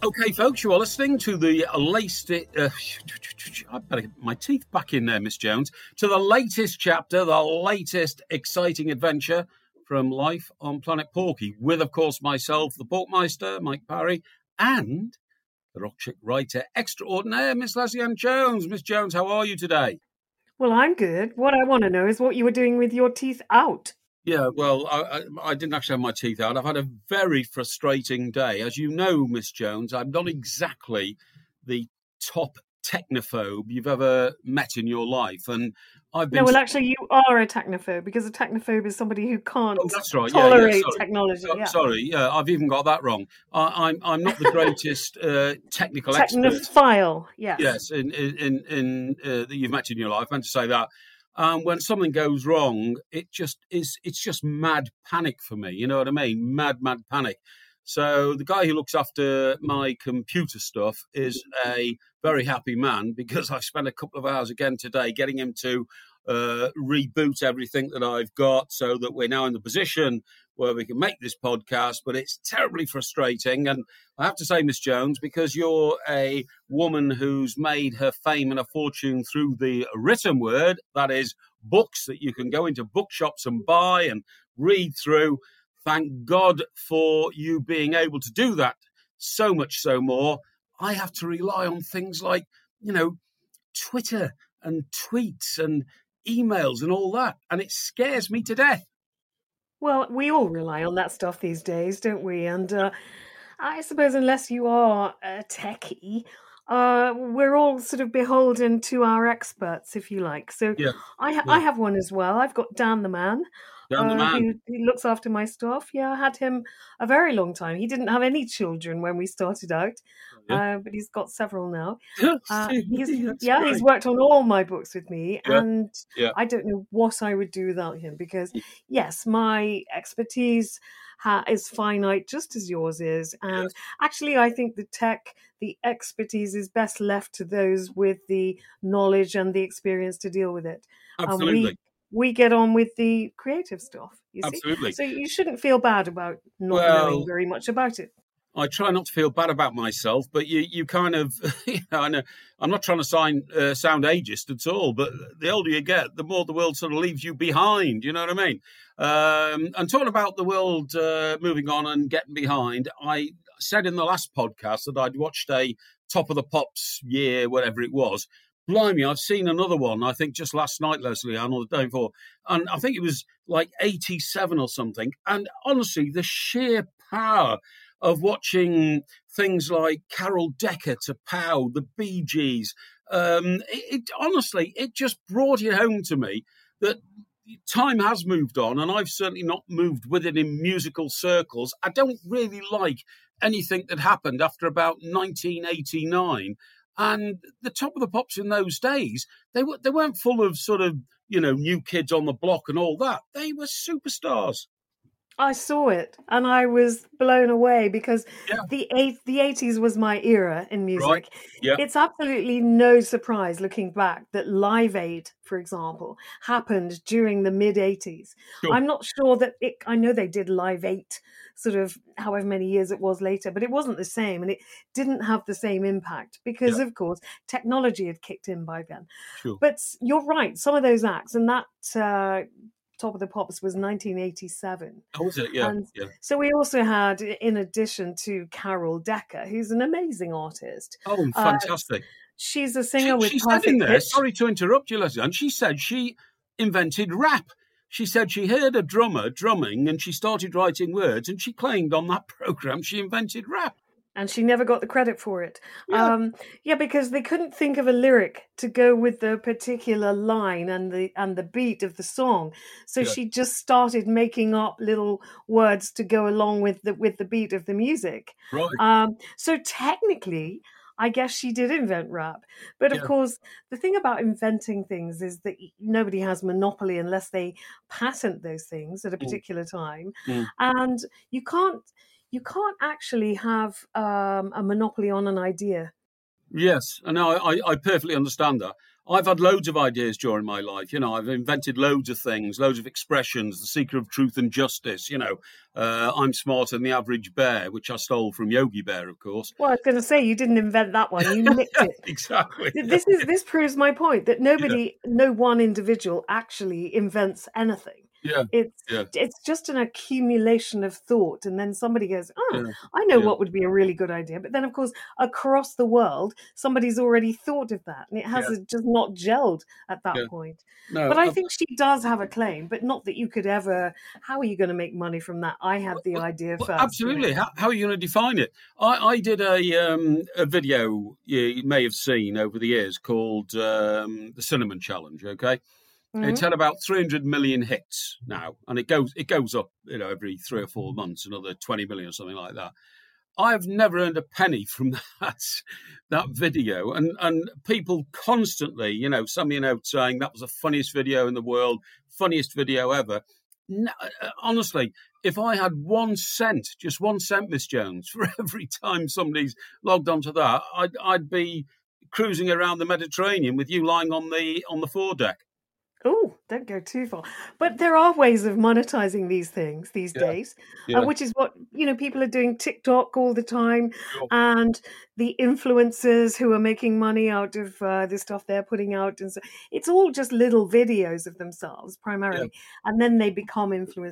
Okay, folks, you are listening to the latest. I better get my teeth back in there, Miss Jones. To the latest chapter, the latest exciting adventure from life on Planet Porky, with, of course, myself, the Porkmeister, Mike Parry, and the rock chick writer extraordinaire, Miss Leslie Ann Jones. Miss Jones, how are you today? Well, I'm good. What I want to know is what you were doing with your teeth out. Yeah, well, I didn't actually have my teeth out. I've had a very frustrating day. As you know, Miss Jones, I'm not exactly the top technophobe you've ever met in your life. And I've been... No, well, actually, you are a technophobe, because a technophobe is somebody who can't that's right. tolerate Sorry. technology. Sorry, I've even got that wrong. I'm not the greatest technical expert. Technophile, yes. Yes, in that you've met in your life. I meant to say that. When something goes wrong, it's just mad panic for me. You know what I mean? Mad panic. So the guy who looks after my computer stuff is a very happy man, because I've spent a couple of hours again today getting him to reboot everything that I've got, so that we're now in the position where we can make this podcast. But it's terribly frustrating. And I have to say, Miss Jones, because you're a woman who's made her fame and a fortune through the written word, that is, books that you can go into bookshops and buy and read through. Thank God for you being able to do that. So much so more, I have to rely on things like, Twitter and tweets and emails and all that. And it scares me to death. Well, we all rely on that stuff these days, don't we? And I suppose unless you are a techie, we're all sort of beholden to our experts, if you like. So Yeah. I have one as well. I've got Dan the Man. Who looks after my stuff. Yeah, I had him a very long time. He didn't have any children when we started out, but he's got several now. He's worked on all my books with me, and I don't know what I would do without him, because, yes, my expertise is finite, just as yours is. And actually, I think the expertise is best left to those with the knowledge and the experience to deal with it. Absolutely. We get on with the creative stuff, you see. Absolutely. So you shouldn't feel bad about not knowing very much about it. I try not to feel bad about myself, but you kind of, I know, I'm not trying to sound ageist at all, but the older you get, the more the world sort of leaves you behind, you know what I mean? And talking about the world moving on and getting behind, I said in the last podcast that I'd watched a Top of the Pops year, whatever it was. Blimey, I've seen another one, I think just last night, Leslie Ann, or the day before. And I think it was like 87 or something. And honestly, the sheer power of watching things like Carol Decker to Pow, the Bee Gees, honestly, it just brought it home to me that time has moved on, and I've certainly not moved with it in musical circles. I don't really like anything that happened after about 1989. And the Top of the Pops in those days, they weren't full of sort of, new kids on the block and all that. They were superstars. I saw it and I was blown away, because the 80s was my era in music. Right. Yeah. It's absolutely no surprise looking back that Live Aid, for example, happened during the mid-80s. Sure. I'm not sure that I know they did Live 8 sort of however many years it was later, but it wasn't the same, and it didn't have the same impact because, of course, technology had kicked in by then. Sure. But you're right, some of those acts, and that Top of the Pops was 1987. Oh, was it? Yeah. And so we also had, in addition to Carol Decker, who's an amazing artist. Oh, fantastic. She's a singer with she perfect said in there, pitch. sorry to interrupt you, Leslie, and she said she invented rap. She said she heard a drummer drumming and she started writing words, and she claimed on that program she invented rap. And she never got the credit for it. Because they couldn't think of a lyric to go with the particular line and the beat of the song. So she just started making up little words to go along with the beat of the music. Right. So technically, I guess she did invent rap. But of course, the thing about inventing things is that nobody has monopoly unless they patent those things at a particular time. And you can't actually have a monopoly on an idea. Yes, and I perfectly understand that. I've had loads of ideas during my life. I've invented loads of things, loads of expressions, the seeker of truth and justice. I'm smarter than the average bear, which I stole from Yogi Bear, of course. Well, I was going to say, you didn't invent that one. You nicked it. Exactly. This proves my point that no one individual actually invents anything. Yeah. It's just an accumulation of thought, and then somebody goes, I know what would be a really good idea. But then, of course, across the world, somebody's already thought of that, and it has just not gelled at that point. No, but I think she does have a claim, but not that you could ever. How are you going to make money from that? I had the idea first. Absolutely. How are you going to define it? I did a video you may have seen over the years called the Cinnamon Challenge. Okay. It's had about 300 million hits now, and it goes up, every 3 or 4 months, another 20 million or something like that. I've never earned a penny from that video, and people constantly, send me a note saying that was the funniest video in the world, funniest video ever. No, honestly, if I had 1 cent, just 1 cent, Miss Jones, for every time somebody's logged onto that, I'd be cruising around the Mediterranean with you lying on the foredeck. Oh, don't go too far. But there are ways of monetizing these things these days, which is what, people are doing TikTok all the time. Sure. And the influencers who are making money out of the stuff they're putting out. And so it's all just little videos of themselves primarily. Yeah. And then they become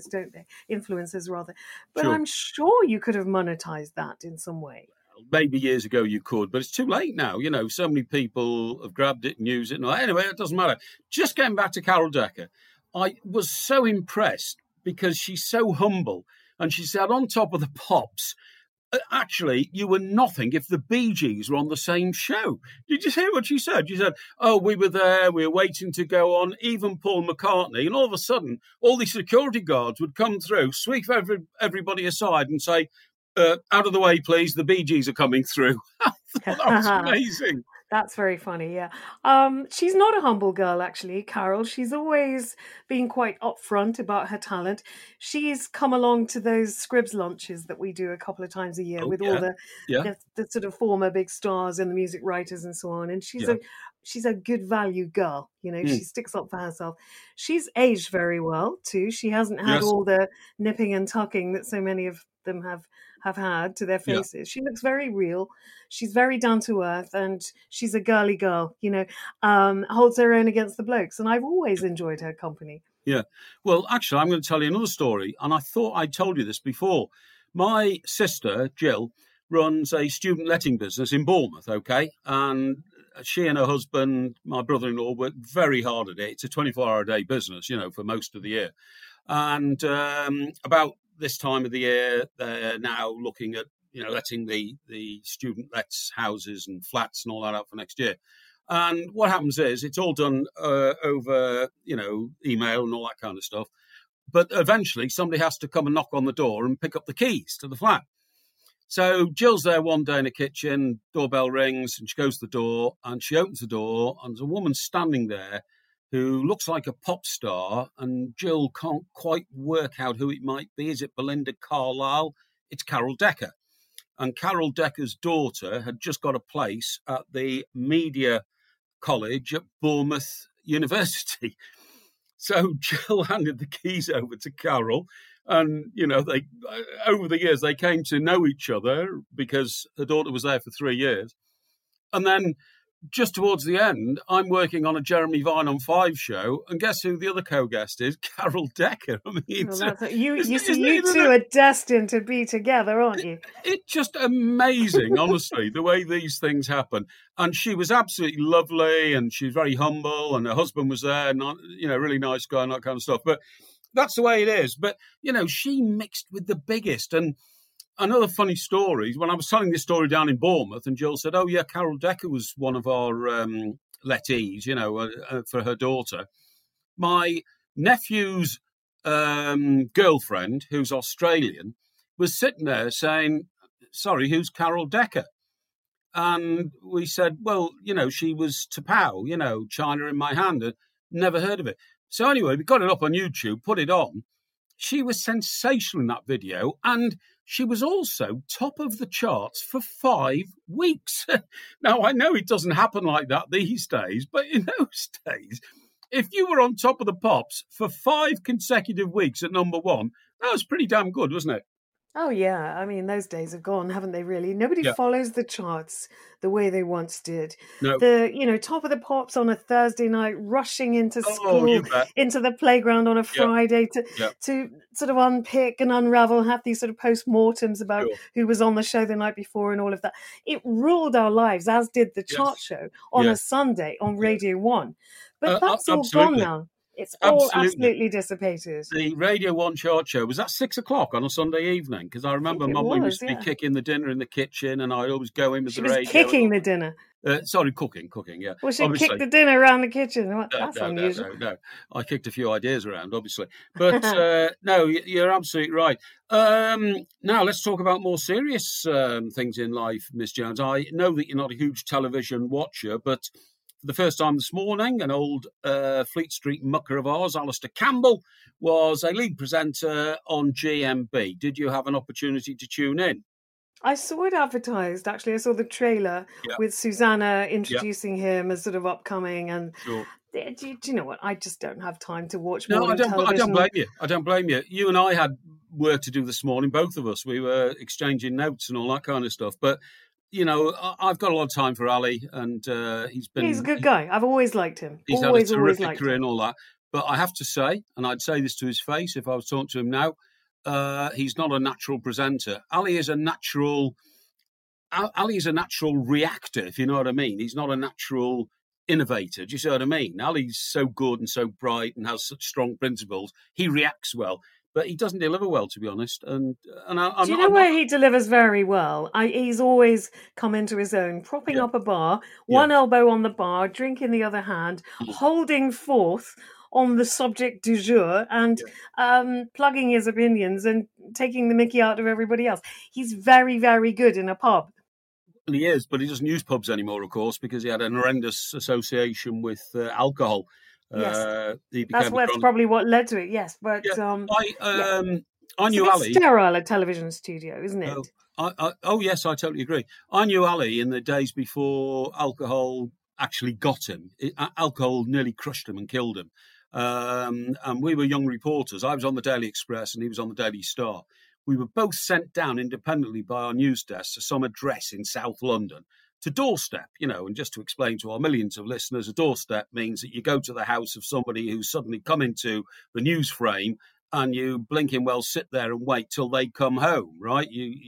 influencers rather. But sure. I'm sure you could have monetized that in some way. Maybe years ago you could, but it's too late now. So many people have grabbed it and used it. Anyway, it doesn't matter. Just getting back to Carol Decker, I was so impressed because she's so humble. And she said, on top of the Pops, actually, you were nothing if the Bee Gees were on the same show. Did you hear what she said? She said, we were there, we were waiting to go on, even Paul McCartney. And all of a sudden, all these security guards would come through, sweep everybody aside and say, out of the way, please. The Bee Gees are coming through. That's amazing. That's very funny, yeah. She's not a humble girl, actually, Carol. She's always been quite upfront about her talent. She's come along to those Scribs launches that we do a couple of times a year all the sort of former big stars and the music writers and so on. And she's a good value girl. She sticks up for herself. She's aged very well, too. She hasn't had all the nipping and tucking that so many of them have had to their faces. Yeah. She looks very real. She's very down to earth, and she's a girly girl, holds her own against the blokes. And I've always enjoyed her company. Yeah. Well, actually, I'm going to tell you another story. And I thought I told you this before. My sister, Jill, runs a student letting business in Bournemouth, okay? And she and her husband, my brother-in-law, work very hard at it. It's a 24-hour-a-day business, for most of the year. And about this time of the year, they're now looking at, letting the student lets houses and flats and all that out for next year. And what happens is it's all done over, email and all that kind of stuff. But eventually somebody has to come and knock on the door and pick up the keys to the flat. So Jill's there one day in the kitchen, doorbell rings, and she goes to the door, and she opens the door, and there's a woman standing there who looks like a pop star, and Jill can't quite work out who it might be. Is it Belinda Carlisle? It's Carol Decker. And Carol Decker's daughter had just got a place at the Media College at Bournemouth University. So Jill handed the keys over to Carol, and, they over the years, they came to know each other because her daughter was there for 3 years. And then just towards the end, I'm working on a Jeremy Vine on 5 show, and guess who the other co-guest is? Carol Decker. I mean, you two are destined to be together, aren't you? It's just amazing, honestly, the way these things happen. And she was absolutely lovely, and she was very humble, and her husband was there, and really nice guy and that kind of stuff. But that's the way it is. But she mixed with the biggest. And another funny story, when I was telling this story down in Bournemouth, and Jill said, Carol Decker was one of our lettees, for her daughter. My nephew's girlfriend, who's Australian, was sitting there saying, sorry, who's Carol Decker? And we said, well, she was T'Pau, China in my hand. Never heard of it. So anyway, we got it up on YouTube, put it on. She was sensational in that video, and she was also top of the charts for 5 weeks. Now, I know it doesn't happen like that these days, but in those days, if you were on top of the pops for 5 consecutive weeks at number one, that was pretty damn good, wasn't it? Oh yeah, I mean those days are gone, haven't they? Really, nobody Yeah. follows the charts the way they once did. No. Top of the pops on a Thursday night, rushing into Oh, school, you bet. into the playground on a Yeah. Friday to sort of unpick and unravel, have these sort of post-mortems about who was on the show the night before and all of that. It ruled our lives, as did the chart show on a Sunday on Radio 1. But that's all gone now. It's all absolutely dissipated. The Radio 1 chart show was at 6 o'clock on a Sunday evening, because I remember Mum used to be kicking the dinner in the kitchen, and I'd always go in with the radio. She was kicking the dinner. Cooking, yeah. Well, she kicked the dinner around the kitchen. That's unusual. No. I kicked a few ideas around, obviously. But no, you're absolutely right. Now, let's talk about more serious things in life, Miss Jones. I know that you're not a huge television watcher, but for the first time this morning, an old Fleet Street mucker of ours, Alistair Campbell, was a lead presenter on GMB. Did you have an opportunity to tune in? I saw it advertised, actually. I saw the trailer with Susanna introducing him as sort of upcoming. And do you know what? I just don't have time to watch morning television. I don't blame you. You and I had work to do this morning, both of us. We were exchanging notes and all that kind of stuff. But you know, I've got a lot of time for Ali, and he's a good guy. I've always liked him. He's had a terrific career and all that. But I have to say, and I'd say this to his face if I was talking to him now, he's not a natural presenter. Ali is a natural reactor, if you know what I mean. He's not a natural innovator. Do you see what I mean? Ali's so good and so bright and has such strong principles. He reacts well, but he doesn't deliver well, to be honest. Do you know where he delivers very well? He's always come into his own, propping up a bar, one elbow on the bar, drink in the other hand, holding forth on the subject du jour and plugging his opinions and taking the mickey out of everybody else. He's very, very good in a pub. Well, he is, but he doesn't use pubs anymore, of course, because he had an horrendous association with alcohol. Yes, that's probably what led to it. Yes, but I knew Ali. It's sterile, a television studio, isn't it? Yes, I totally agree. I knew Ali in the days before alcohol actually got him. Alcohol nearly crushed him and killed him. And we were young reporters. I was on the Daily Express and he was on the Daily Star. We were both sent down independently by our news desk to some address in South London to doorstep, and just to explain to our millions of listeners, a doorstep means that you go to the house of somebody who's suddenly come into the news frame and you blinking well sit there and wait till they come home, right?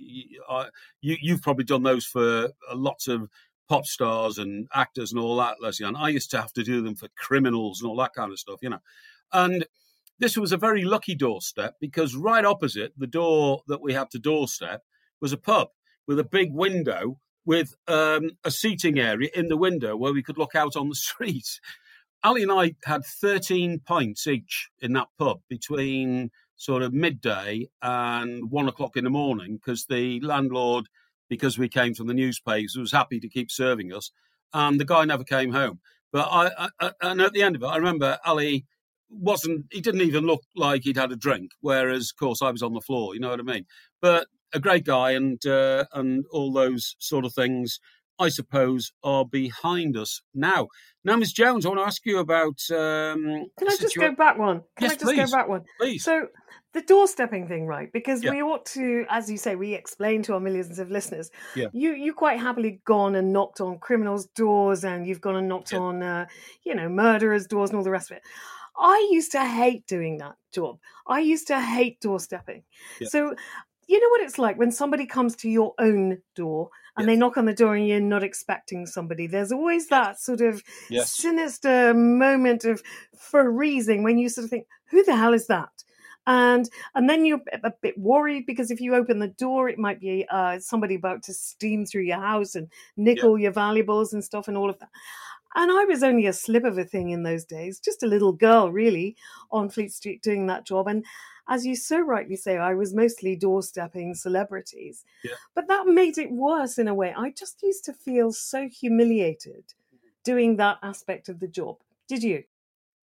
You've probably done those for lots of pop stars and actors and all that, Leslie. And I used to have to do them for criminals and all that kind of stuff, And this was a very lucky doorstep because right opposite the door that we had to doorstep was a pub with a big window with a seating area in the window where we could look out on the street. Ali and I had 13 pints each in that pub between sort of midday and 1 o'clock in the morning because the landlord, because we came from the newspapers, was happy to keep serving us. And the guy never came home. But and at the end of it, I remember Ali he didn't even look like he'd had a drink, whereas, of course, I was on the floor, you know what I mean? But a great guy and all those sort of things, I suppose, are behind us now. Now, Ms. Jones, I want to ask you about... Can I just go back one? Please. So the doorstepping thing, right? Because we ought to, as you say, we explain to our millions of listeners. Yeah. You quite happily gone and knocked on criminals' doors and you've gone and knocked on, murderers' doors and all the rest of it. I used to hate doing that job. I used to hate doorstepping. Yeah. So you know what it's like when somebody comes to your own door and they knock on the door and you're not expecting somebody. There's always that sort of sinister moment of freezing when you sort of think, who the hell is that? And then you're a bit worried because if you open the door, it might be somebody about to steam through your house and nick all your valuables and stuff and all of that. And I was only a slip of a thing in those days, just a little girl, really, on Fleet Street doing that job. And as you so rightly say, I was mostly doorstepping celebrities. Yeah. But that made it worse in a way. I just used to feel so humiliated doing that aspect of the job. Did you?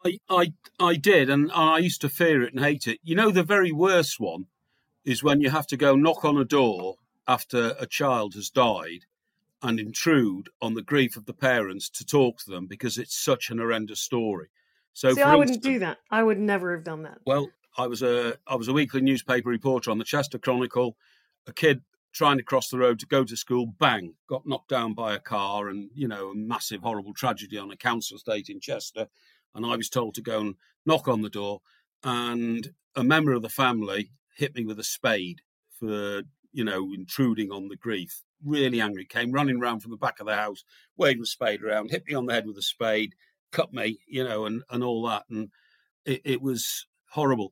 I did, and I used to fear it and hate it. You know, the very worst one is when you have to go knock on a door after a child has died and intrude on the grief of the parents to talk to them because it's such an horrendous story. So, See, for I wouldn't instance, do that. I would never have done that. well, I was a weekly newspaper reporter on the Chester Chronicle. A kid trying to cross the road to go to school, bang, got knocked down by a car, and a massive, horrible tragedy on a council estate in Chester. And I was told to go and knock on the door, and a member of the family hit me with a spade for intruding on the grief. Really angry, came running round from the back of the house, waving the spade around, hit me on the head with a spade, cut me, and all that, and it was horrible.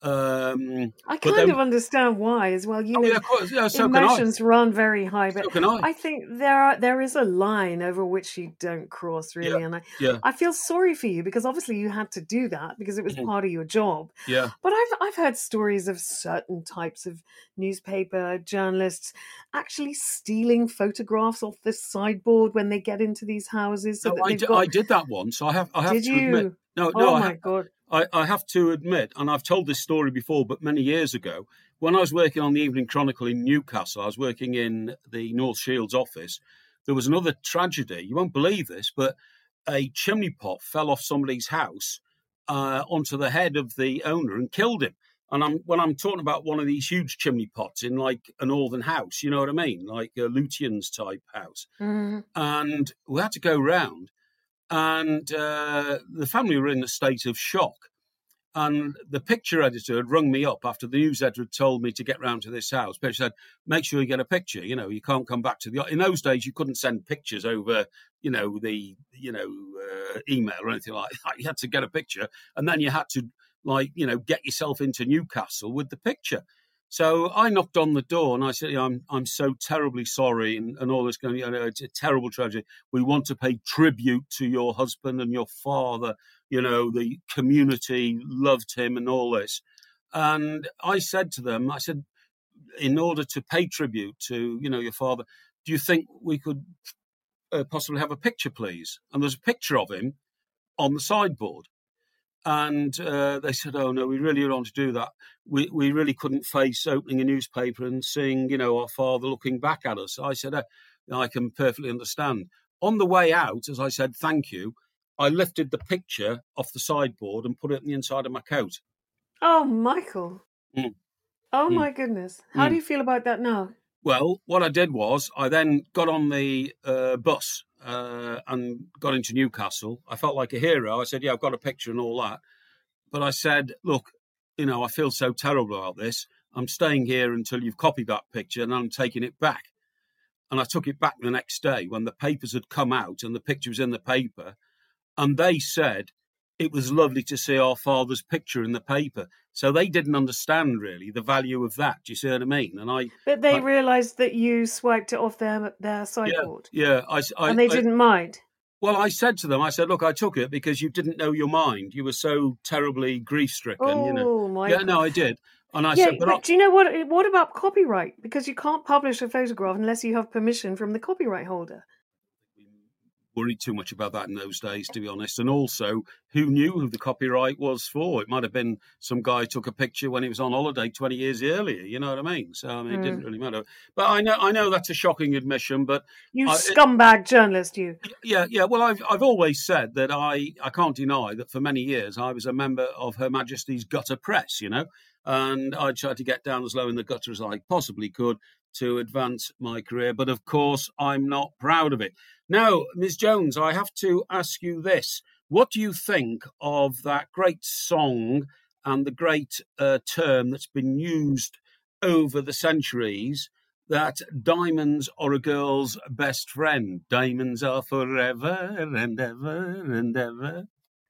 I kind of understand why as well. Of course. Yeah, so emotions run very high, but so can I. I think there is a line over which you don't cross, really. Yeah, and I feel sorry for you because obviously you had to do that because it was part of your job. Yeah. But I've heard stories of certain types of newspaper journalists actually stealing photographs off the sideboard when they get into these houses. So I did that once. I have did to you? admit. No, oh my God. I have to admit, and I've told this story before, but many years ago, when I was working on the Evening Chronicle in Newcastle, I was working in the North Shields office. There was another tragedy. You won't believe this, but a chimney pot fell off somebody's house onto the head of the owner and killed him. And when I'm talking about one of these huge chimney pots in like a northern house, you know what I mean? Like a Lutyens type house. Mm-hmm. And we had to go round. And the family were in a state of shock. And the picture editor had rung me up after the news editor had told me to get round to this house. But she said, make sure you get a picture. You can't come back to in those days, you couldn't send pictures over, the email or anything like that. You had to get a picture. And then you had to, get yourself into Newcastle with the picture. So I knocked on the door and I said, I'm so terribly sorry and all this going, it's a terrible tragedy. We want to pay tribute to your husband and your father. The community loved him and all this. And I said to them, in order to pay tribute to, your father, do you think we could possibly have a picture, please? And there's a picture of him on the sideboard. And they said, oh, no, we really don't want to do that. We really couldn't face opening a newspaper and seeing, our father looking back at us. I said, I can perfectly understand. On the way out, as I said, thank you, I lifted the picture off the sideboard and put it in the inside of my coat. Oh, Michael. Oh, my goodness. How do you feel about that now? Well, what I did was I then got on the bus and got into Newcastle. I felt like a hero. I said, I've got a picture and all that. But I said, look, I feel so terrible about this. I'm staying here until you've copied that picture and I'm taking it back. And I took it back the next day when the papers had come out and the picture was in the paper. And they said it was lovely to see our father's picture in the paper. So they didn't understand really the value of that. Do you see what I mean? But they realised that you swiped it off their sideboard. Yeah. And they didn't mind. Well, I said to them, look, I took it because you didn't know your mind. You were so terribly grief-stricken. Oh, my God. Yeah, no, I did. And I said, but do you know what? What about copyright? Because you can't publish a photograph unless you have permission from the copyright holder. Worried too much about that in those days, to be honest. And also, who knew who the copyright was for? It might have been some guy who took a picture when he was on holiday 20 years earlier. You know what I mean? So it didn't really matter. But I know that's a shocking admission. But you scumbag journalist, you. Yeah. Well, I've always said that I can't deny that for many years I was a member of Her Majesty's gutter press. And I tried to get down as low in the gutter as I possibly could to advance my career. But of course, I'm not proud of it. Now, Ms. Jones, I have to ask you this. What do you think of that great song and the great term that's been used over the centuries, that diamonds are a girl's best friend? Diamonds are forever and ever and ever.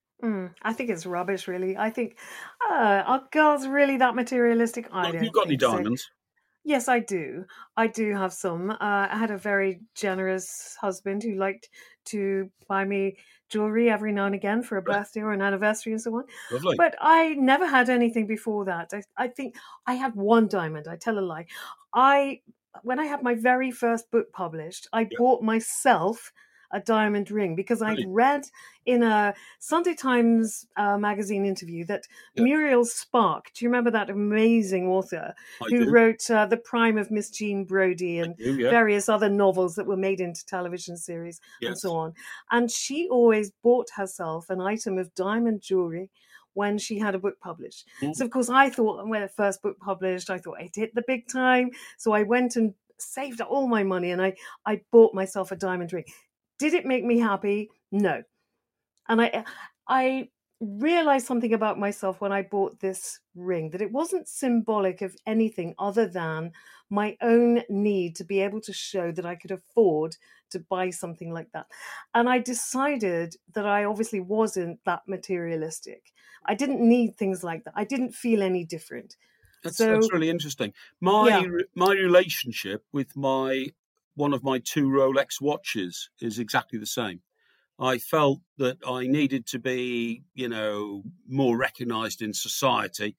I think it's rubbish, really. I think, are girls really that materialistic? I don't think so. Have you got any diamonds? Yes, I do. I do have some. I had a very generous husband who liked to buy me jewellery every now and again for a birthday or an anniversary and so on. Lovely. But I never had anything before that. I think I had one diamond. I tell a lie. When I had my very first book published, I bought myself a diamond ring because I'd read in a Sunday Times magazine interview that Muriel Spark, do you remember that amazing author who wrote The Prime of Miss Jean Brodie and various other novels that were made into television series and so on. And she always bought herself an item of diamond jewelry when she had a book published. So, of course, I thought when the first book published, I thought I'd hit the big time. So I went and saved up all my money and I bought myself a diamond ring. Did it make me happy? No. And I realized something about myself when I bought this ring, that it wasn't symbolic of anything other than my own need to be able to show that I could afford to buy something like that. And I decided that I obviously wasn't that materialistic. I didn't need things like that. I didn't feel any different. That's really interesting. My relationship with one of my 2 Rolex watches is exactly the same. I felt that I needed to be, more recognised in society.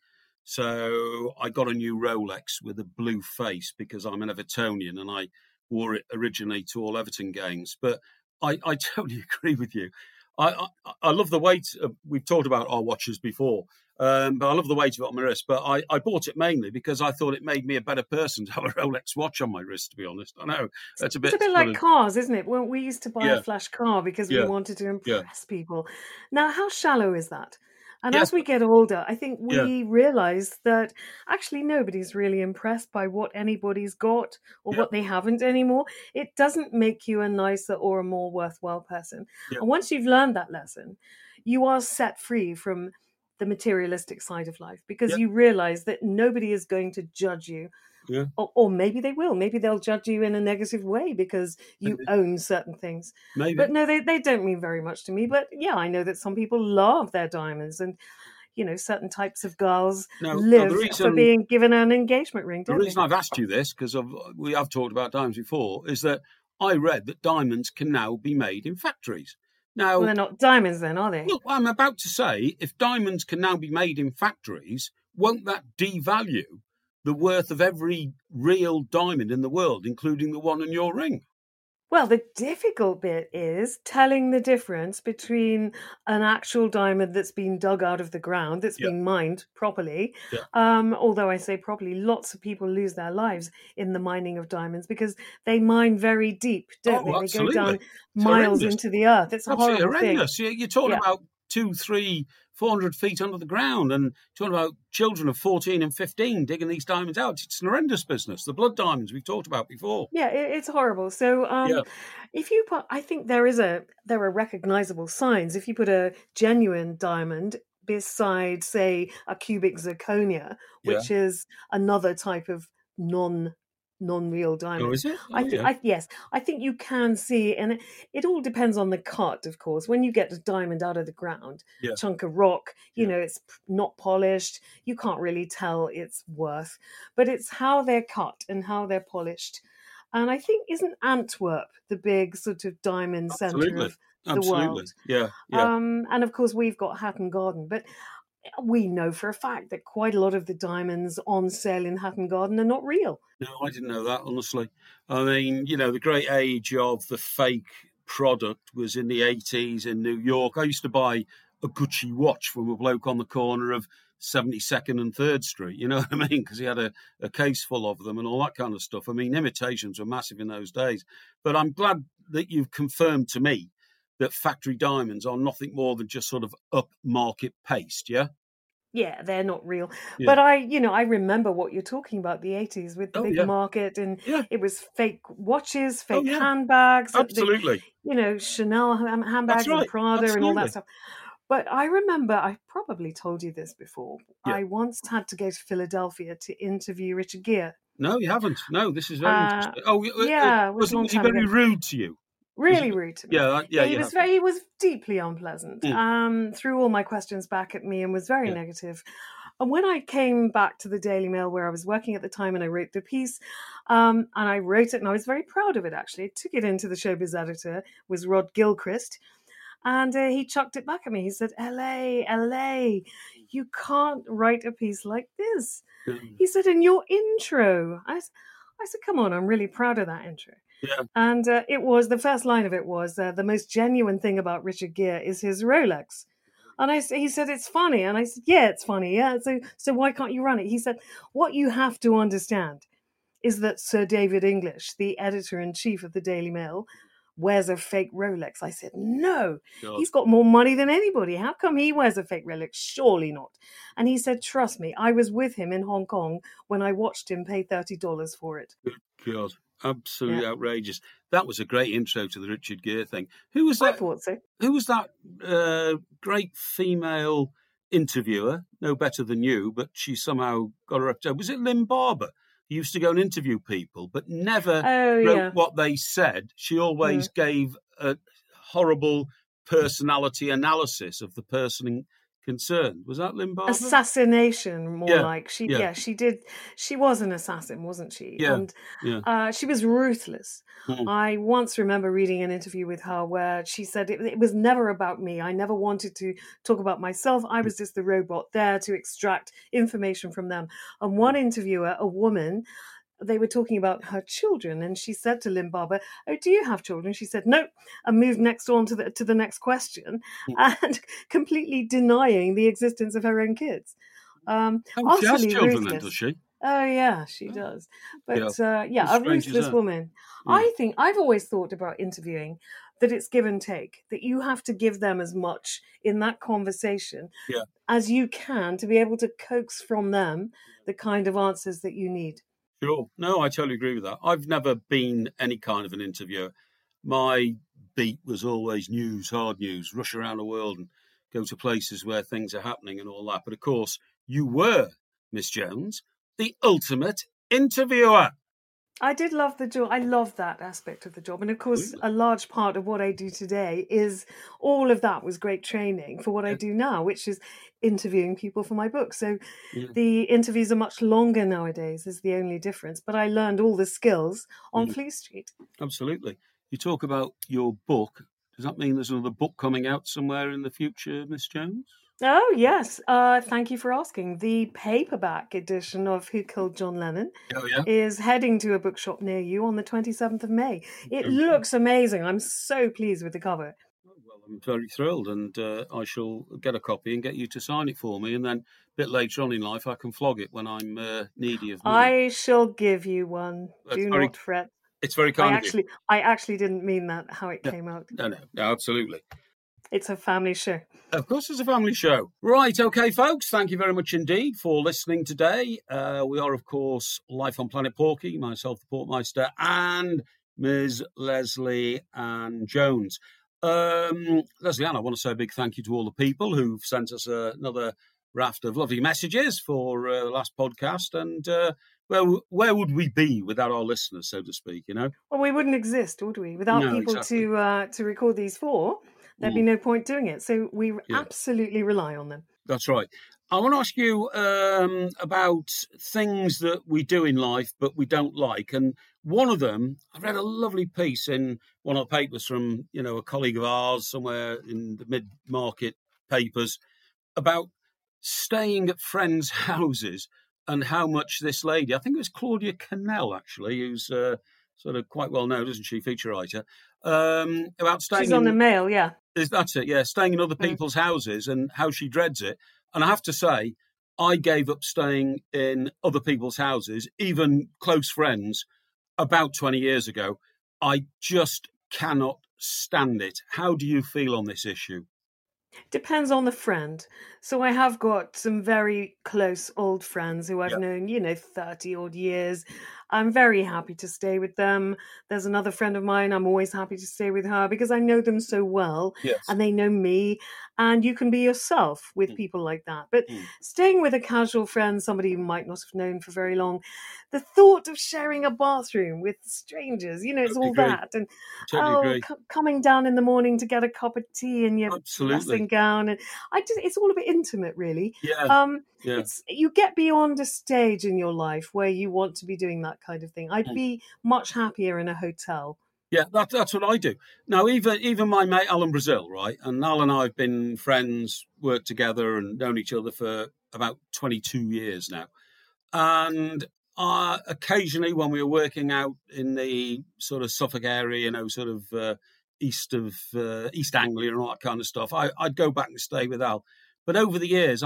So I got a new Rolex with a blue face because I'm an Evertonian and I wore it originally to all Everton games. But I totally agree with you. I love the weight. We've talked about our watches before, but I love the weight of it on my wrist. But I bought it mainly because I thought it made me a better person to have a Rolex watch on my wrist, to be honest. I know it's a bit like cars, isn't it? Well, we used to buy a flash car because we wanted to impress people. Now, how shallow is that? And as we get older, I think we realise that actually nobody's really impressed by what anybody's got or what they haven't anymore. It doesn't make you a nicer or a more worthwhile person. And once you've learned that lesson, you are set free from the materialistic side of life because you realise that nobody is going to judge you. Yeah. Or maybe they will. Maybe they'll judge you in a negative way because you own certain things. Maybe. But no, they don't mean very much to me. But yeah, I know that some people love their diamonds and, certain types of girls live for being given an engagement ring. The reason I've asked you this, because we have talked about diamonds before, is that I read that diamonds can now be made in factories. Now, well, they're not diamonds then, are they? Look, I'm about to say, if diamonds can now be made in factories, won't that devalue the worth of every real diamond in the world, including the one in your ring? Well, the difficult bit is telling the difference between an actual diamond that's been dug out of the ground, that's been mined properly. Although I say properly, lots of people lose their lives in the mining of diamonds because they mine very deep, don't they? Absolutely. They go down miles into the earth. It's a horrible horrendous thing. You're talking about 200, 300, 400 feet under the ground and talking about children of 14 and 15 digging these diamonds out. It's an horrendous business. The blood diamonds we've talked about before. Yeah, it's horrible. So if you put, I think there are recognizable signs. If you put a genuine diamond beside, say, a cubic zirconia, which is another type of non-real diamond. Oh, is it? Yes, I think you can see, and it all depends on the cut, of course. When you get a diamond out of the ground, chunk of rock, it's not polished, you can't really tell its worth, but it's how they're cut and how they're polished. And I think, isn't Antwerp the big sort of diamond centre of the world? Yeah. And of course, we've got Hatton Garden, but we know for a fact that quite a lot of the diamonds on sale in Hatton Garden are not real. No, I didn't know that, honestly. I mean, the great age of the fake product was in the 80s in New York. I used to buy a Gucci watch from a bloke on the corner of 72nd and 3rd Street, you know what I mean? Because he had a case full of them and all that kind of stuff. I mean, imitations were massive in those days. But I'm glad that you've confirmed to me that factory diamonds are nothing more than just sort of upmarket paste, yeah? Yeah, they're not real. Yeah. But I remember what you're talking about, the 80s with the big market, and it was fake watches, fake handbags. Absolutely. Chanel handbags and Prada and all that stuff. But I remember, I probably told you this before, I once had to go to Philadelphia to interview Richard Gere. No, you haven't. No, this is very interesting. Was he very rude to you? Really rude to me. He was deeply unpleasant. Threw all my questions back at me and was very negative. And when I came back to the Daily Mail where I was working at the time and I wrote the piece, and I wrote it and I was very proud of it actually. I took it into the Showbiz editor, was Rod Gilchrist, and he chucked it back at me. He said, LA, you can't write a piece like this. He said, in your intro. I said, come on, I'm really proud of that intro. Yeah. And it was, the first line of it was, the most genuine thing about Richard Gere is his Rolex. And he said, it's funny. And I said, yeah, it's funny. Yeah. So why can't you run it? He said, what you have to understand is that Sir David English, the editor-in-chief of the Daily Mail, wears a fake Rolex. I said, no, he's got more money than anybody. How come he wears a fake Rolex? Surely not. And he said, trust me, I was with him in Hong Kong when I watched him pay $30 for it. Good God. Absolutely outrageous. That was a great intro to the Richard Gere thing. Who was that? I thought so. Who was that great female interviewer? No better than you, but she somehow got her up to. Was it Lynn Barber? Who used to go and interview people, but never wrote what they said. She always gave a horrible personality analysis of the person concerned. Was that Lynn Barber? Assassination, more like. She did. She was an assassin, wasn't she? Yeah. And she was ruthless. I once remember reading an interview with her where she said it was never about me. I never wanted to talk about myself. I was just the robot there to extract information from them. And one interviewer, a woman, they were talking about her children, and she said to Lynn Barber, "Oh, do you have children?" She said, "No," and moved next on to the next question, and completely denying the existence of her own kids. She has children, then, does she? Oh yeah, she does. But a ruthless woman. Yeah. I think I've always thought about interviewing that it's give and take, that you have to give them as much in that conversation as you can to be able to coax from them the kind of answers that you need. Sure. No, I totally agree with that. I've never been any kind of an interviewer. My beat was always news, hard news, rush around the world and go to places where things are happening and all that. But of course, you were, Miss Jones, the ultimate interviewer. I did love the job. I love that aspect of the job. And of course, a large part of what I do today is all of that was great training for what I do now, which is interviewing people for my book. So the interviews are much longer nowadays is the only difference. But I learned all the skills on Fleet Street. Absolutely. You talk about your book. Does that mean there's another book coming out somewhere in the future, Miss Jones? Oh, yes. Thank you for asking. The paperback edition of Who Killed John Lennon is heading to a bookshop near you on the 27th of May. It looks amazing. I'm so pleased with the cover. Well, I'm very thrilled, and I shall get a copy and get you to sign it for me, and then a bit later on in life I can flog it when I'm needy of money. I shall give you one. Do not fret. It's very kind of you. I actually didn't mean that, how it came out. No, absolutely. It's a family show. Of course, it's a family show. Right, okay, folks, thank you very much indeed for listening today. We are, of course, Life on Planet Porky, myself, the Portmeister, and Ms. Lesley Ann Jones. Lesley Ann, I want to say a big thank you to all the people who've sent us another raft of lovely messages for the last podcast, and where would we be without our listeners, so to speak, you know? Well, we wouldn't exist, would we? Without people to record these for, there'd be no point doing it. So we absolutely rely on them. That's right. I want to ask you about things that we do in life but we don't like. And one of them, I read a lovely piece in one of the papers from, a colleague of ours somewhere in the mid-market papers about staying at friends' houses and how much this lady, I think it was Claudia Cannell, actually, who's sort of quite well known, isn't she, feature writer, about staying She's on the Mail, yeah. That's it, yeah, staying in other people's houses and how she dreads it. And I have to say, I gave up staying in other people's houses, even close friends, about 20 years ago. I just cannot stand it. How do you feel on this issue? Depends on the friend. So I have got some very close old friends who I've known, 30 odd years. I'm very happy to stay with them. There's another friend of mine. I'm always happy to stay with her because I know them so well and they know me. And you can be yourself with people like that. But staying with a casual friend, somebody you might not have known for very long, the thought of sharing a bathroom with strangers, it's all that. And coming down in the morning to get a cup of tea in your dressing gown. And it's all a bit intimate, really. You get beyond a stage in your life where you want to be doing that kind of thing. I'd be much happier in a hotel. Yeah, that's what I do. Now, even my mate Alan Brazil, right? And Al and I have been friends, worked together and known each other for about 22 years now. And occasionally when we were working out in the sort of Suffolk area, sort of east Anglia and all that kind of stuff, I'd go back and stay with Al. But over the years,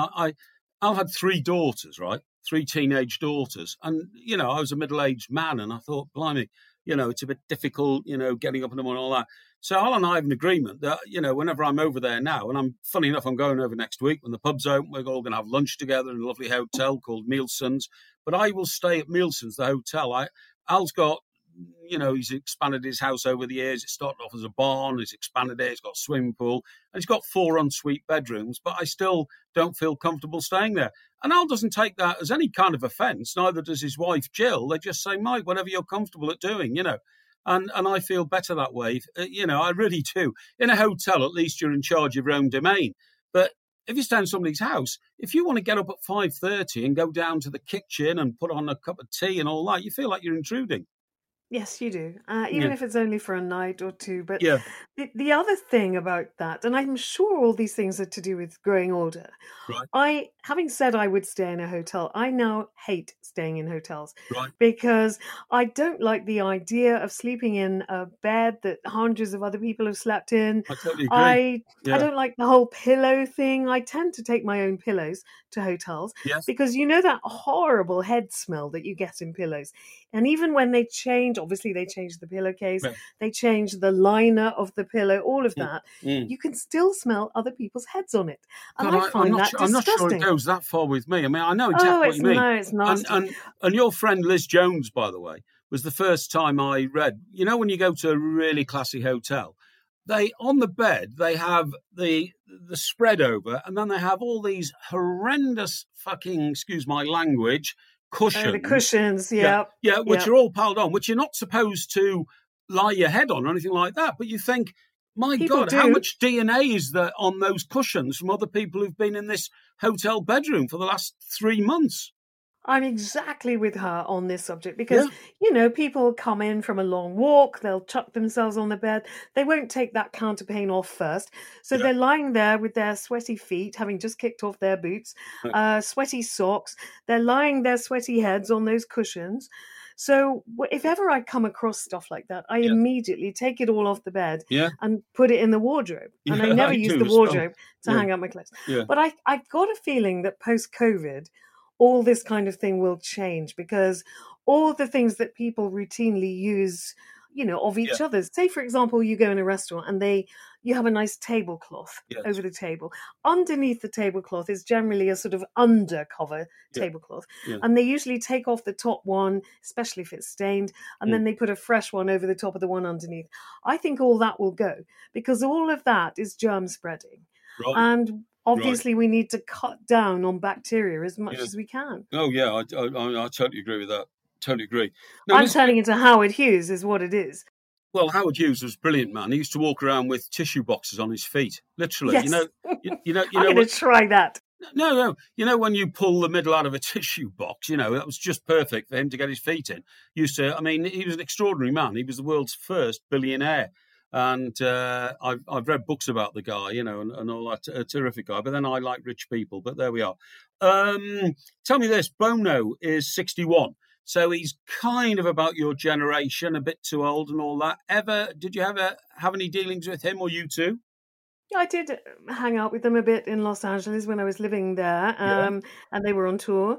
Al had 3 daughters, right? 3 teenage daughters. And, I was a middle-aged man, and I thought, blimey, it's a bit difficult, getting up in the morning and all that. So Al and I have an agreement that, whenever I'm over there now, and funny enough, I'm going over next week when the pub's open, we're all going to have lunch together in a lovely hotel called Mealsons. But I will stay at Mealsons, the hotel. Al's got, he's expanded his house over the years. It started off as a barn. He's expanded it. He's got a swimming pool. And he's got 4 ensuite bedrooms. But I still don't feel comfortable staying there. And Al doesn't take that as any kind of offence. Neither does his wife, Jill. They just say, Mike, whatever you're comfortable at doing, And I feel better that way. I really do. In a hotel, at least you're in charge of your own domain. But if you stay in somebody's house, if you want to get up at 5:30 and go down to the kitchen and put on a cup of tea and all that, you feel like you're intruding. Yes, you do, even if it's only for a night or 2. But the other thing about that, and I'm sure all these things are to do with growing older. Right. Having said I would stay in a hotel, I now hate staying in hotels. Right. Because I don't like the idea of sleeping in a bed that hundreds of other people have slept in. I totally agree. I don't like the whole pillow thing. I tend to take my own pillows to hotels. Yes. Because that horrible head smell that you get in pillows. And even when they change, obviously they change the pillowcase, they change the liner of the pillow, all of that. You can still smell other people's heads on it. And I find that disgusting. I'm not sure it goes that far with me. I mean, I know exactly what you mean. No, it's nasty. And your friend Liz Jones, by the way, was the first time I read, when you go to a really classy hotel, on the bed, they have the spread over, and then they have all these horrendous fucking, excuse my language, cushions. The cushions, which are all piled on, which you're not supposed to lie your head on or anything like that. But you think, my God, how much DNA is there on those cushions from other people who've been in this hotel bedroom for the last 3 months? I'm exactly with her on this subject because, people come in from a long walk, they'll chuck themselves on the bed. They won't take that counterpane off first. So they're lying there with their sweaty feet, having just kicked off their boots, sweaty socks. They're lying their sweaty heads on those cushions. So if ever I come across stuff like that, I immediately take it all off the bed and put it in the wardrobe. And I never use the wardrobe to hang up my clothes. Yeah. But I've got a feeling that post-COVID, all this kind of thing will change because all the things that people routinely use, of each other's. Say, for example, you go in a restaurant and you have a nice tablecloth over the table. Underneath the tablecloth is generally a sort of undercover tablecloth. Yeah. And they usually take off the top one, especially if it's stained, and then they put a fresh one over the top of the one underneath. I think all that will go because all of that is germ spreading. Right. And obviously, we need to cut down on bacteria as much as we can. Oh, yeah, I totally agree with that. Totally agree. No, I'm turning into Howard Hughes is what it is. Well, Howard Hughes was brilliant, man. He used to walk around with tissue boxes on his feet, literally. Yes. I'm going to try that. No. When you pull the middle out of a tissue box, that was just perfect for him to get his feet in. He was an extraordinary man. He was the world's first billionaire. And I've read books about the guy, and all that, a terrific guy. But then I like rich people. But there we are. Tell me this: Bono is 61, so he's kind of about your generation, a bit too old, and all that. Did you ever have any dealings with him, or you two? Yeah, I did hang out with them a bit in Los Angeles when I was living there, and they were on tour.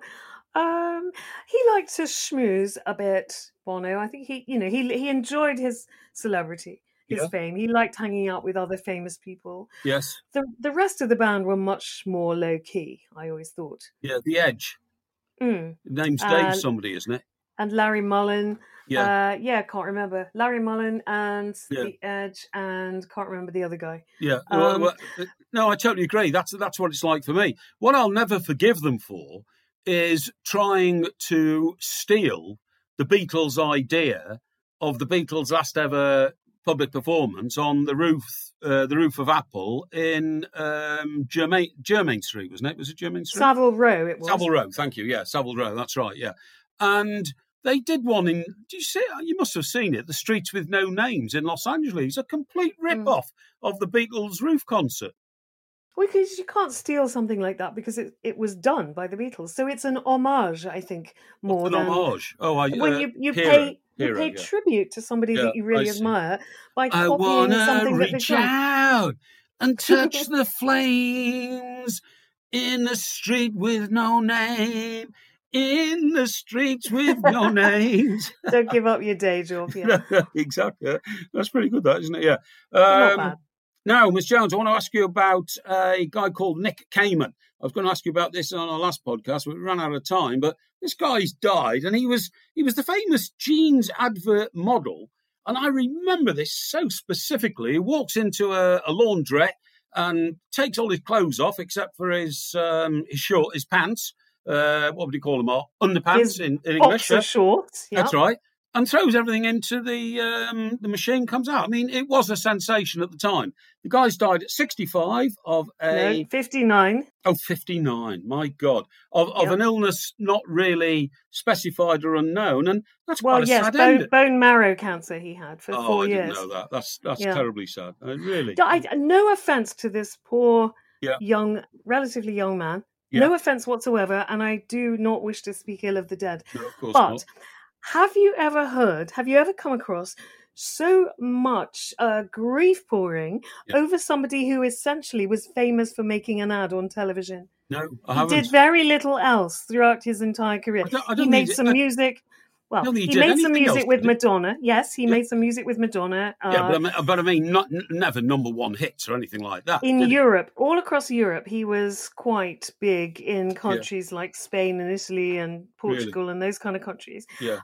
He liked to schmooze a bit, Bono. I think he enjoyed his celebrity. His fame. He liked hanging out with other famous people. Yes. The rest of the band were much more low key, I always thought. Yeah, The Edge. Name's Dave somebody, isn't it? And Larry Mullen. Yeah. I can't remember. Larry Mullen and The Edge and can't remember the other guy. Yeah. No, I totally agree. That's what it's like for me. What I'll never forgive them for is trying to steal the Beatles' idea of the Beatles' last ever public performance on the roof of Apple in Jermain Street, wasn't it? Was it Jermain Street? Savile Row, it was. Savile Row, thank you. Yeah, Savile Row, that's right, yeah. And they did one in, do you see it? You must have seen it, The Streets with No Names in Los Angeles. A complete rip-off of the Beatles' roof concert. Because you can't steal something like that because it was done by the Beatles. So it's an homage, I think, more What's an than homage? when you Hero, pay yeah. tribute to somebody Yeah, that you I really see. admire by I copying wanna something that they've reach done. out and touch the flames in the street with no name. In the streets with no names. Don't give up your day job, yeah. Exactly. That's pretty good, that, isn't it? Yeah. Not bad. Now, Miss Jones, I want to ask you about a guy called Nick Kamen. I was going to ask you about this on our last podcast, but we ran out of time. But this guy's died, and he was the famous jeans advert model. And I remember this so specifically. He walks into a laundrette and takes all his clothes off except for his pants. What would you call them? Underpants in English. Boxer shorts. Yep. That's right. And throws everything into the machine, comes out. I mean, it was a sensation at the time. The guy's died at 65 of a... No, 59. Oh, 59, my God. Of an illness not really specified or unknown. And that's quite a sad end. Bone marrow cancer he had for 4 years. I didn't know that. That's terribly sad. Really. No offence to this poor, relatively young man. Yeah. No offence whatsoever. And I do not wish to speak ill of the dead. No, of course not. But have you ever come across so much grief pouring over somebody who essentially was famous for making an ad on television? No, I haven't. He did very little else throughout his entire career. He made some music. Well, he made some music with Madonna. Yes, he made some music with Madonna. But I mean, never number one hits or anything like that. In Europe, all across Europe, he was quite big in countries like Spain and Italy and Portugal and those kind of countries. Yeah.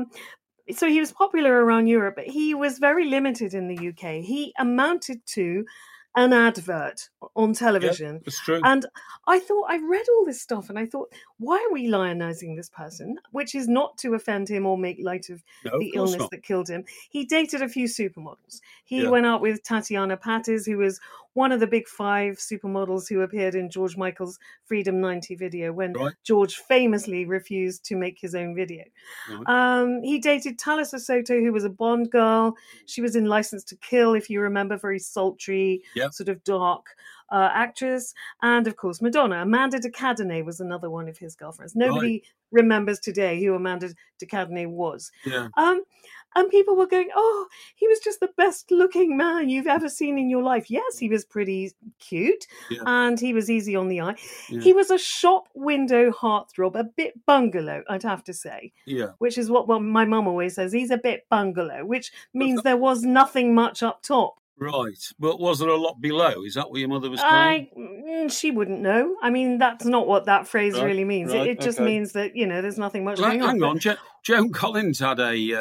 So he was popular around Europe, but he was very limited in the UK. He amounted to an advert on television. Yeah, that's true. And I read all this stuff and I thought, why are we lionizing this person? Which is not to offend him or make light of the illness that killed him. He dated a few supermodels. He went out with Tatiana Patiz, who was one of the big 5 supermodels who appeared in George Michael's Freedom 90 video when George famously refused to make his own video. Right. He dated Thalassa Soto, who was a Bond girl. She was in License to Kill, if you remember, very sultry, sort of dark actress. And, of course, Madonna. Amanda de Cadenet was another one of his girlfriends. Nobody remembers today who Amanda de Cadenet was. Yeah. And people were going, oh, he was just the best looking man you've ever seen in your life. Yes, he was pretty cute and he was easy on the eye. Yeah. He was a shop window heartthrob, a bit bungalow, I'd have to say. Yeah. Which is what my mum always says. He's a bit bungalow, which means there was nothing much up top. Right. But was there a lot below? Is that what your mother was saying? She wouldn't know. I mean, that's not what that phrase really means. It just means that, there's nothing much going on. Hang on. Joan Collins had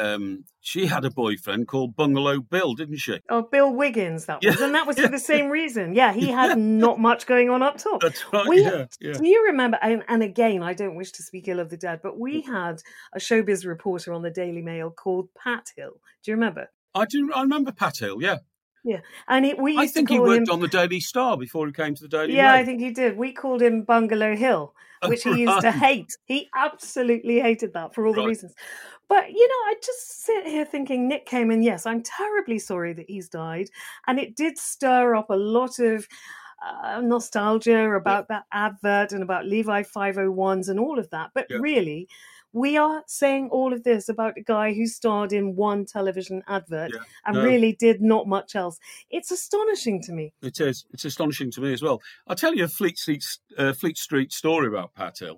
she had a boyfriend called Bungalow Bill, didn't she? Oh, Bill Wiggins, that was. And that was for the same reason. Yeah, he had not much going on up top. That's right, Do you remember, and again, I don't wish to speak ill of the dead, but we had a showbiz reporter on the Daily Mail called Pat Hill. Do you remember? I do. I remember Pat Hill, yeah. Yeah, and I think he worked on the Daily Star before he came to the Daily Mail. Yeah, I think he did. We called him Bungalow Hill, which he used to hate. He absolutely hated that for all the reasons. But, I just sit here thinking Nick Kamen, yes, I'm terribly sorry that he's died. And it did stir up a lot of nostalgia about that advert and about Levi 501s and all of that. But really, we are saying all of this about a guy who starred in one television advert and really did not much else. It's astonishing to me. It is. It's astonishing to me as well. I'll tell you a Fleet Street story about Pat Hill.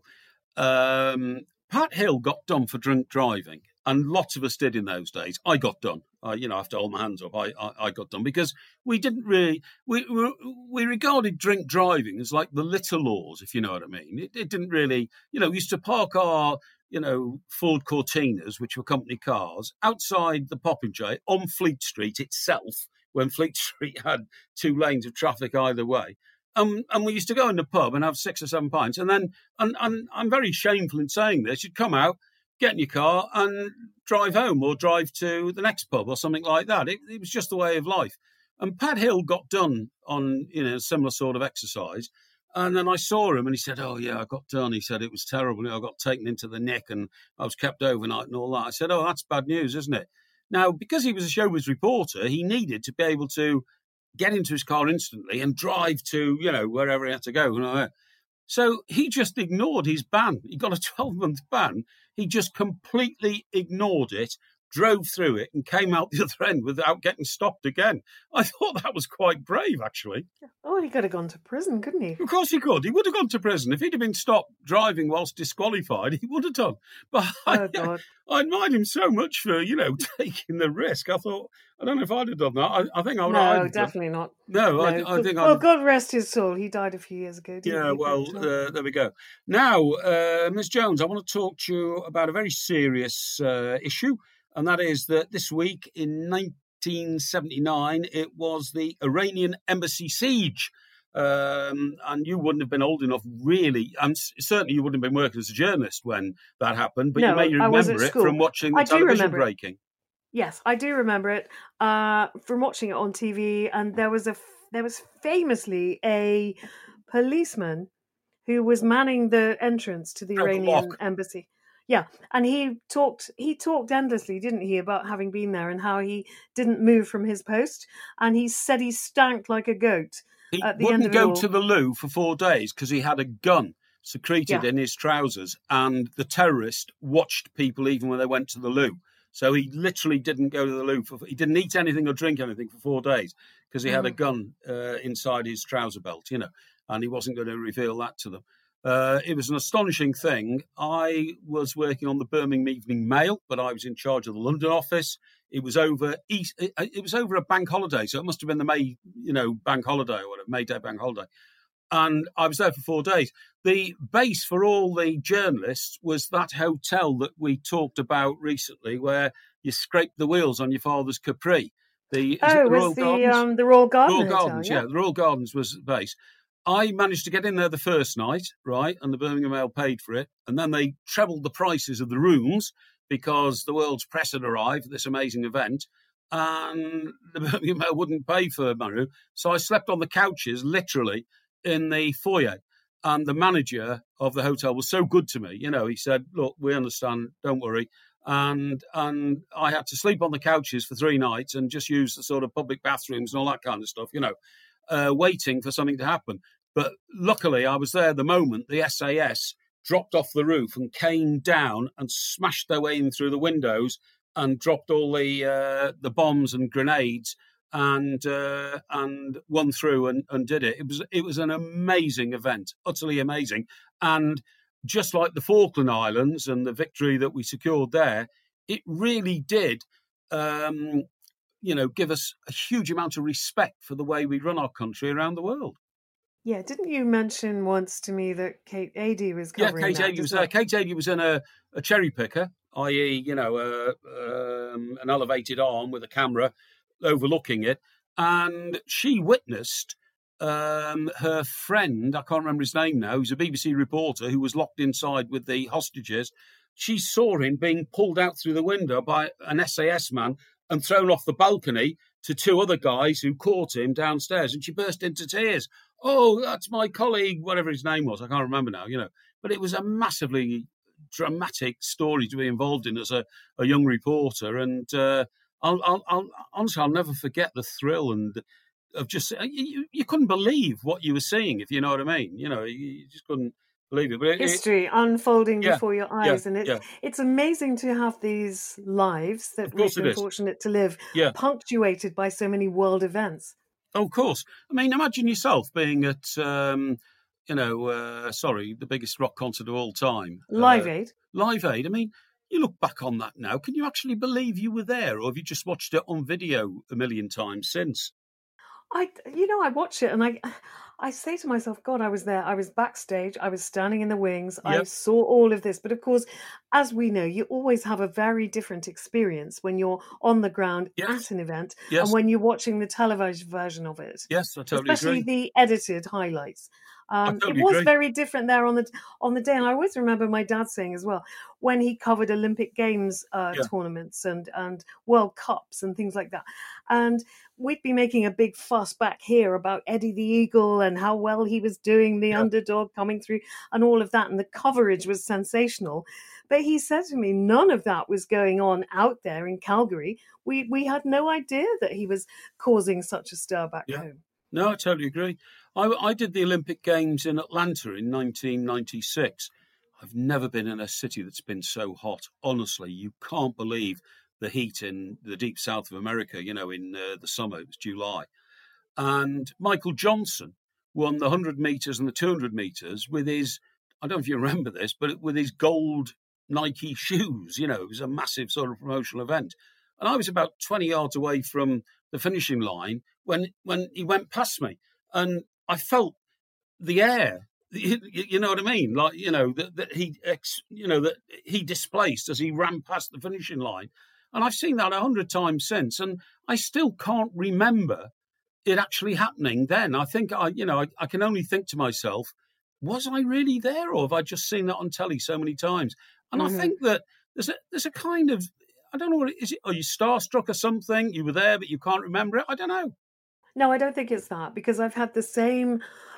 Pat Hill got done for drink driving, and lots of us did in those days. I got done. I have to hold my hands up. I got done because we didn't really we regarded drink driving as like the litter laws, if you know what I mean. It didn't really, we used to park our Ford Cortinas, which were company cars, outside the Popinjay on Fleet Street itself, when Fleet Street had 2 lanes of traffic either way. And we used to go in the pub and have 6 or 7 pints. And then, and I'm very shameful in saying this, you'd come out, get in your car and drive home or drive to the next pub or something like that. It was just the way of life. And Pat Hill got done on, a similar sort of exercise. And then I saw him and he said, oh, yeah, I got done. He said, it was terrible. I got taken into the Nick and I was kept overnight and all that. I said, oh, that's bad news, isn't it? Now, because he was a showbiz reporter, he needed to be able to get into his car instantly and drive to, wherever he had to go. So he just ignored his ban. He got a 12-month ban. He just completely ignored it, drove through it, and came out the other end without getting stopped again. I thought that was quite brave, actually. Oh, he could have gone to prison, couldn't he? Of course he could. He would have gone to prison. If he'd have been stopped driving whilst disqualified, he would have done. But I admired him so much for, taking the risk. I thought, I don't know if I'd have done that. I think I would. No, definitely not. No, I think Well, God rest his soul. He died a few years ago. There we go. Now, Ms. Jones, I want to talk to you about a very serious issue, and that is that this week in 1979, it was the Iranian embassy siege. And you wouldn't have been old enough, really. And certainly you wouldn't have been working as a journalist when that happened, but you may remember it from watching the television breaking. Yes, I do remember it from watching it on TV. And there was famously a policeman who was manning the entrance to the Iranian embassy. Yeah, and he talked endlessly, didn't he, about having been there and how he didn't move from his post. And he said he stank like a goat. He wouldn't go to the loo for 4 days because he had a gun secreted in his trousers, and the terrorist watched people even when they went to the loo. So he literally didn't go to the loo. He didn't eat anything or drink anything for 4 days because he had a gun inside his trouser belt, and he wasn't going to reveal that to them. It was an astonishing thing. I was working on the Birmingham Evening Mail, but I was in charge of the London office. It was over a bank holiday, so it must have been the May, bank holiday or whatever, May Day bank holiday. And I was there for 4 days. The base for all the journalists was that hotel that we talked about recently, where you scraped the wheels on your father's Capri. The Royal Gardens? The Royal Gardens. Royal Gardens, yeah. The Royal Gardens was the base. I managed to get in there the first night, right, and the Birmingham Mail paid for it. And then they trebled the prices of the rooms because the world's press had arrived at this amazing event, and the Birmingham Mail wouldn't pay for my room. So I slept on the couches, literally, in the foyer. And the manager of the hotel was so good to me. He said, look, we understand, don't worry. And I had to sleep on the couches for 3 nights and just use the sort of public bathrooms and all that kind of stuff, waiting for something to happen. But luckily, I was there the moment the SAS dropped off the roof and came down and smashed their way in through the windows and dropped all the bombs and grenades and won through and did it. It was an amazing event, utterly amazing. And just like the Falkland Islands and the victory that we secured there, it really did give us a huge amount of respect for the way we run our country around the world. Yeah, didn't you mention once to me that Kate Adie was covering that? Yeah, Kate Adie was there. Kate Adie was in a cherry picker, i.e., an elevated arm with a camera overlooking it, and she witnessed her friend, I can't remember his name now, who's a BBC reporter who was locked inside with the hostages. She saw him being pulled out through the window by an SAS man and thrown off the balcony to 2 other guys who caught him downstairs, and she burst into tears. Oh, that's my colleague, whatever his name was. I can't remember now, But it was a massively dramatic story to be involved in as a young reporter. And honestly, I'll never forget the thrill and of just, you couldn't believe what you were seeing, if you know what I mean. You just couldn't believe it. But history unfolding before your eyes. And it's amazing to have these lives that we've been fortunate to live, punctuated by so many world events. Oh, of course. I mean, imagine yourself being at, the biggest rock concert of all time. Live Aid. Live Aid. I mean, you look back on that now. Can you actually believe you were there, or have you just watched it on video a million times since? I watch it and I say to myself, God, I was there. I was backstage. I was standing in the wings. Yep. I saw all of this. But of course, as we know, you always have a very different experience when you're on the ground at an event and when you're watching the televised version of it. Yes, I totally especially agree. The edited highlights. It was very different there on the day. And I always remember my dad saying as well, when he covered Olympic Games tournaments and World Cups and things like that. And we'd be making a big fuss back here about Eddie the Eagle and how well he was doing, the underdog coming through and all of that. And the coverage was sensational. But he said to me, none of that was going on out there in Calgary. We had no idea that he was causing such a stir back home. No, I totally agree. I did the Olympic Games in Atlanta in 1996. I've never been in a city that's been so hot. Honestly, you can't believe the heat in the deep south of America, in the summer. It was July. And Michael Johnson won the 100 metres and the 200 metres with his, I don't know if you remember this, but with his gold Nike shoes. It was a massive sort of promotional event. And I was about 20 yards away from the finishing line when he went past me. And I felt the air, you know what I mean? Like, that he displaced as he ran past the finishing line. And I've seen that 100 times since. And I still can't remember it actually happening then. I think I can only think to myself, was I really there, or have I just seen that on telly so many times? And I think that there's a kind of, I don't know what it is. Are you starstruck or something? You were there, but you can't remember it. I don't know. No, I don't think it's that, because I've had the same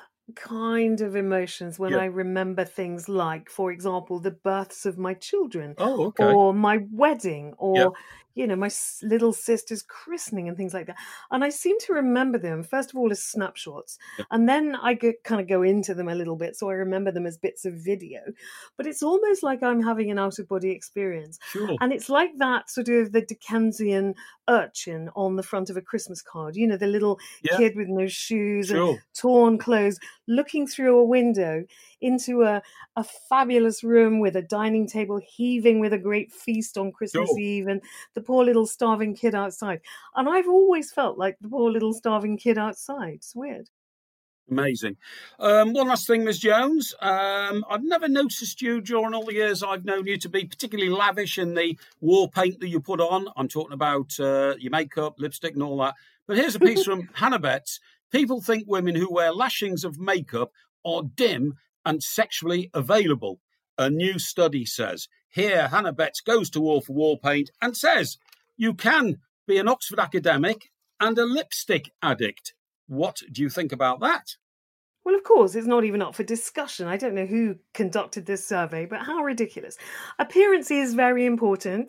kind of emotions when I remember things like, for example, the births of my children, or my wedding, or my little sister's christening and things like that. And I seem to remember them, first of all, as snapshots, and then I kind of go into them a little bit, so I remember them as bits of video. But it's almost like I'm having an out-of-body experience. Sure. And it's like that sort of the Dickensian urchin on the front of a Christmas card, the little kid with no shoes and torn clothes, looking through a window into a fabulous room with a dining table heaving with a great feast on Christmas Eve, and the poor little starving kid outside. And I've always felt like the poor little starving kid outside. It's weird. Amazing. One last thing, Ms. Jones. I've never noticed you during all the years I've known you to be particularly lavish in the war paint that you put on. I'm talking about your makeup, lipstick and all that. But here's a piece from Hannah Betts. People think women who wear lashings of makeup are dim and sexually available. A new study says. Here, Hannah Betts goes to war for war paint and says, you can be an Oxford academic and a lipstick addict. What do you think about that? Well, of course, it's not even up for discussion. I don't know who conducted this survey, but how ridiculous. Appearance is very important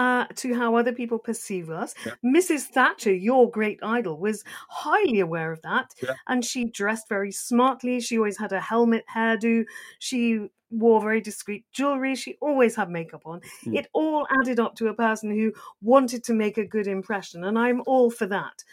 to how other people perceive us. Yeah. Mrs. Thatcher, your great idol, was highly aware of that. Yeah. And she dressed very smartly. She always had a helmet hairdo. She wore very discreet jewelry. She always had makeup on. It all added up to a person who wanted to make a good impression, and I'm all for that.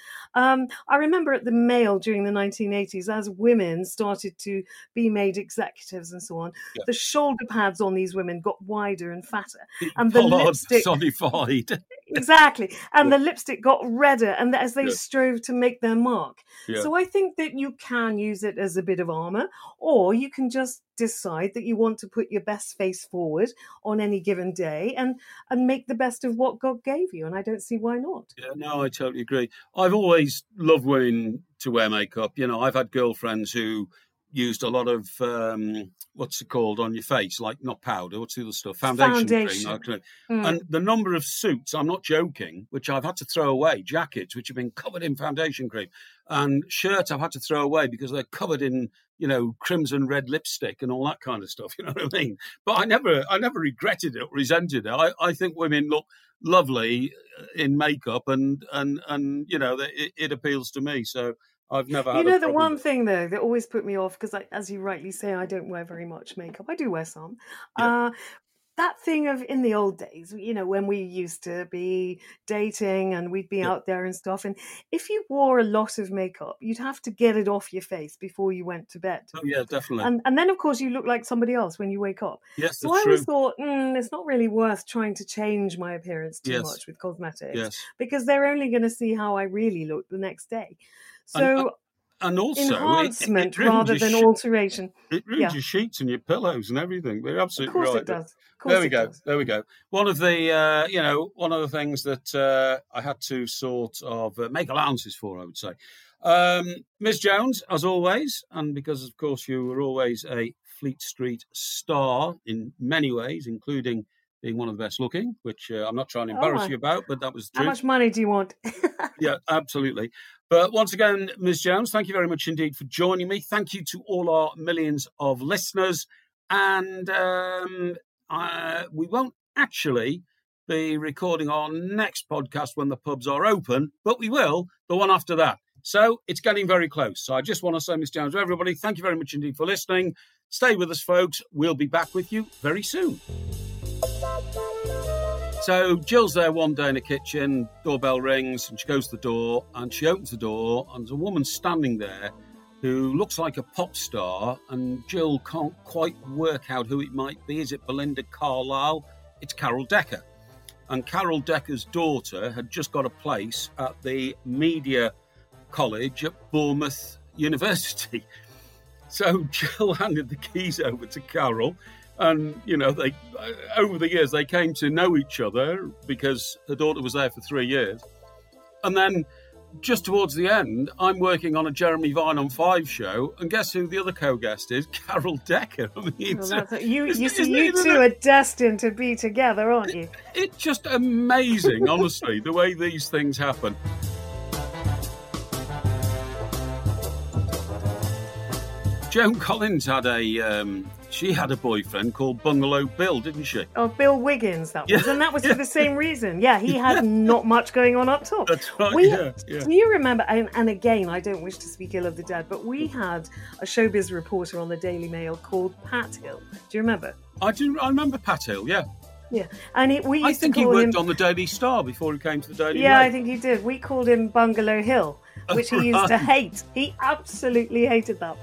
I remember at the Mail during the 1980s, as women started to be made executives and so on, the shoulder pads on these women got wider and fatter, and the lipstick solidified. Exactly, and the lipstick got redder, and as they strove to make their mark. So I think that you can use it as a bit of armor, or you can just decide that you want to put your best face forward on any given day and make the best of what God gave you. And I don't see why not. Yeah, no, I totally agree. I've always loved women to wear makeup. I've had girlfriends who used a lot of, what's it called on your face? Like, not powder, what's the other stuff? Foundation. Cream. And the number of suits, I'm not joking, which I've had to throw away, jackets, which have been covered in foundation cream, and shirts I've had to throw away because they're covered in, crimson red lipstick and all that kind of stuff. You know what I mean? But I never regretted it or resented it. I think women look lovely in makeup and it appeals to me. So I've never had the one thing, though, that always put me off, because as you rightly say, I don't wear very much makeup. I do wear some. Yeah. That thing of in the old days, when we used to be dating and we'd be out there and stuff. And if you wore a lot of makeup, you'd have to get it off your face before you went to bed. Oh, yeah, definitely. And then, of course, you look like somebody else when you wake up. Yes, so I always thought, it's not really worth trying to change my appearance too much with cosmetics, because they're only going to see how I really look the next day. So... And also, enhancement rather than alteration. It ruins your sheets and your pillows and everything. They're absolutely right. Of course it does. There we go. One of the things that I had to sort of make allowances for, I would say. Ms. Jones, as always, and because, of course, you were always a Fleet Street star in many ways, including being one of the best looking, which I'm not trying to embarrass you about, but that was true. How much money do you want? Yeah, absolutely. But once again, Ms. Jones, thank you very much indeed for joining me. Thank you to all our millions of listeners. And we won't actually be recording our next podcast when the pubs are open, but we will the one after that. So it's getting very close. So I just want to say, Ms. Jones, to everybody, thank you very much indeed for listening. Stay with us, folks. We'll be back with you very soon. So Jill's there one day in the kitchen, doorbell rings, and she goes to the door, and she opens the door, and there's a woman standing there who looks like a pop star, and Jill can't quite work out who it might be. Is it Belinda Carlisle? It's Carol Decker. And Carol Decker's daughter had just got a place at the Media College at Bournemouth University. So Jill handed the keys over to Carol, and, you know, they over the years, they came to know each other because her daughter was there for 3 years. And then just towards the end, I'm working on a Jeremy Vine on 5 show, and guess who the other co-guest is? Carol Decker. I mean, you two are destined to be together, aren't you? It's just amazing, honestly, the way these things happen. Joan Collins had a boyfriend called Bungalow Bill, didn't she? Oh, Bill Wiggins, that was. And that was for the same reason. Yeah, he had not much going on up top. That's right, Do you remember, and again, I don't wish to speak ill of the dead, but we had a showbiz reporter on the Daily Mail called Pat Hill. Do you remember? I remember Pat Hill, yeah. Yeah, and I think he worked on the Daily Star before he came to the Daily Mail. Yeah, I think he did. We called him Bungalow Hill, which he used to hate. He absolutely hated that.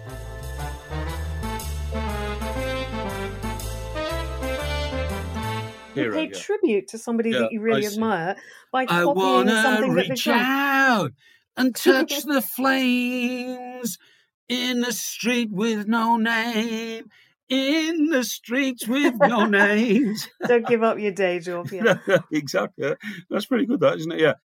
You pay tribute to somebody that you really admire by copying something that they've done. Out and touch the flames in the street with no name. In the streets with no names. Don't give up your day job. Yeah. Exactly. That's pretty good, that, isn't it? Yeah.